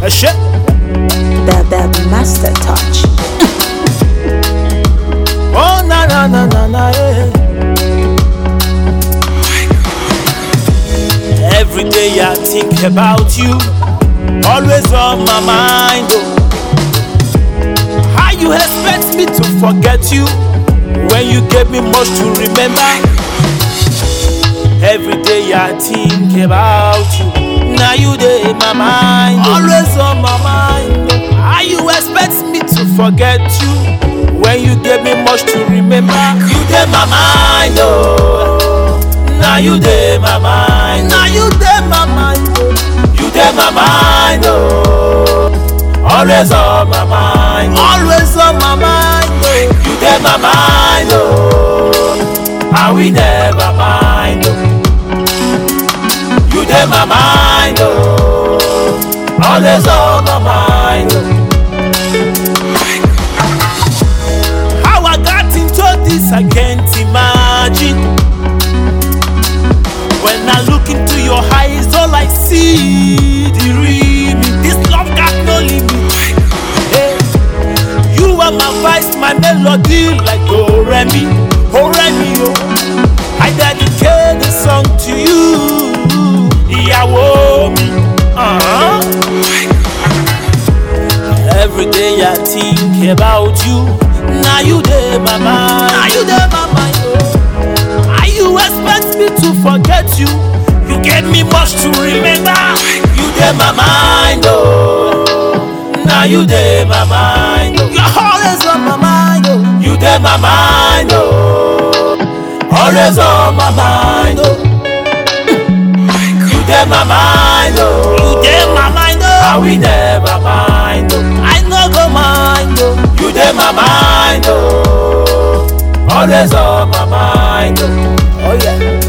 shit. The master touch. Oh na na na na na yeah. Every day I think about you, always on my mind. Oh. How you expect me to forget you when you gave me much to remember? Every day I think about you, now you dey in my mind, always on my mind. Oh. How you expect me to forget you when you gave me much to remember? You dey my mind, oh. Now you dey my mind, now you dey my mind, oh. You dey my mind, oh. Always on my mind, always on my mind, oh. You dey my mind, oh. I will never mind, oh. You dey my mind, oh. Always on my mind, oh. How I got into this I can't imagine. When I look into your eyes, all I see the remedy. This love got no limit. Hey. You are my vice, my melody, like Do Re Mi, oh I dedicate this song to you, ìyàwó mi. Every day I think about you, now you dey my mind, now you dey my mind. How you expect me to forget you? You gave me much to remember. You dey my mind, oh. Now you dey my mind, oh. You're always on my mind, oh. You dey my mind, oh. Always on my mind, oh. You dey my mind, oh. You dey my mind, oh. I will never mind, oh. I no go mind, oh. You dey my mind, oh. Always on my mind, oh. Oh yeah.